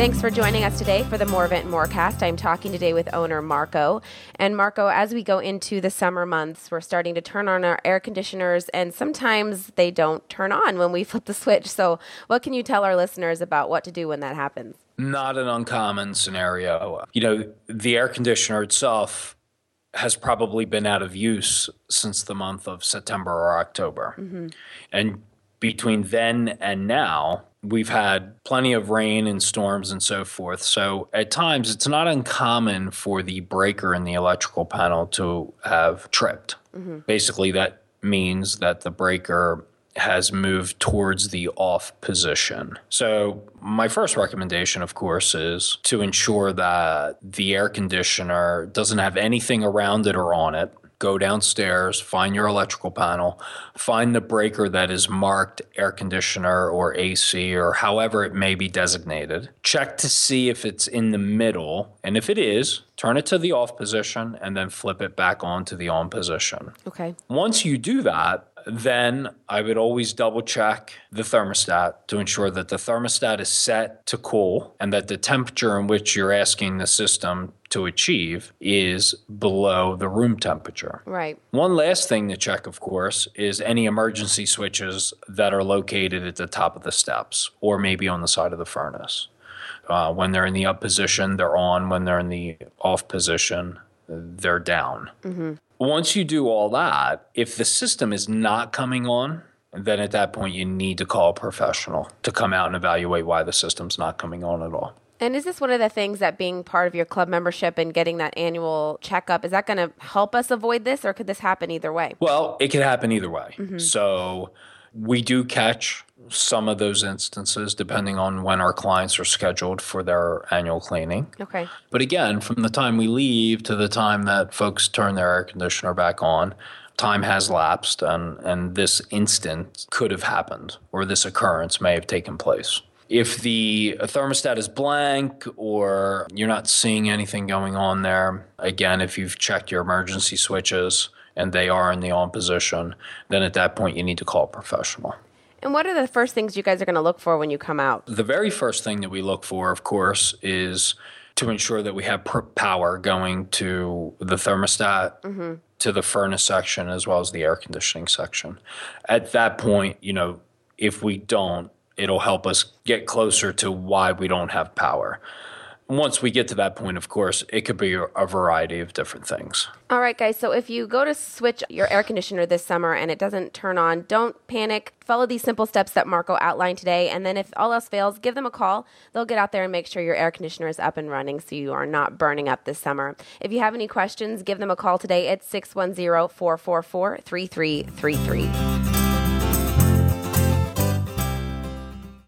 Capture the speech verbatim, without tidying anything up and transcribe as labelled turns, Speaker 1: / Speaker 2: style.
Speaker 1: Thanks for joining us today for the More Vent Morecast. I'm talking today with owner Marco. And Marco, as we go into the summer months, we're starting to turn on our air conditioners, and sometimes they don't turn on when we flip the switch. So what can you tell our listeners about what to do when that happens?
Speaker 2: Not an uncommon scenario. You know, the air conditioner itself has probably been out of use since the month of September or October. Mm-hmm. And between then and now, we've had plenty of rain and storms and so forth. So at times, it's not uncommon for the breaker in the electrical panel to have tripped. Mm-hmm. Basically, that means that the breaker has moved towards the off position. So my first recommendation, of course, is to ensure that the air conditioner doesn't have anything around it or on it. Go downstairs, find your electrical panel, find the breaker that is marked air conditioner or A C or however it may be designated. Check to see if it's in the middle, and if it is, turn it to the off position and then flip it back on to the on position.
Speaker 1: Okay.
Speaker 2: Once you do that, then I would always double check the thermostat to ensure that the thermostat is set to cool and that the temperature in which you're asking the system to achieve is below the room temperature.
Speaker 1: Right.
Speaker 2: One last thing to check, of course, is any emergency switches that are located at the top of the steps or maybe on the side of the furnace. Uh, when they're in the up position, they're on. When they're in the off position, they're down. Mm-hmm. Once you do all that, if the system is not coming on, then at that point you need to call a professional to come out and evaluate why the system's not coming on at all.
Speaker 1: And is this one of the things that being part of your club membership and getting that annual checkup, is that going to help us avoid this, or could this happen either way?
Speaker 2: Well, it could happen either way.
Speaker 1: Mm-hmm.
Speaker 2: So we do catch some of those instances depending on when our clients are scheduled for their annual cleaning.
Speaker 1: Okay.
Speaker 2: But again, from the time we leave to the time that folks turn their air conditioner back on, time has lapsed, and, and this instant could have happened, or this occurrence may have taken place. If the thermostat is blank or you're not seeing anything going on there, again, if you've checked your emergency switches and they are in the on position, then at that point you need to call a professional.
Speaker 1: And what are the first things you guys are going to look for when you come out?
Speaker 2: The very first thing that we look for, of course, is to ensure that we have power going to the thermostat, mm-hmm. to the furnace section, as well as the air conditioning section. At that point, you know, if we don't, it'll help us get closer to why we don't have power. Once we get to that point, of course, it could be a variety of different things.
Speaker 1: All right, guys. So if you go to switch your air conditioner this summer and it doesn't turn on, don't panic. Follow these simple steps that Marco outlined today. And then if all else fails, give them a call. They'll get out there and make sure your air conditioner is up and running so you are not burning up this summer. If you have any questions, give them a call today at six one zero, four four four, three three three three.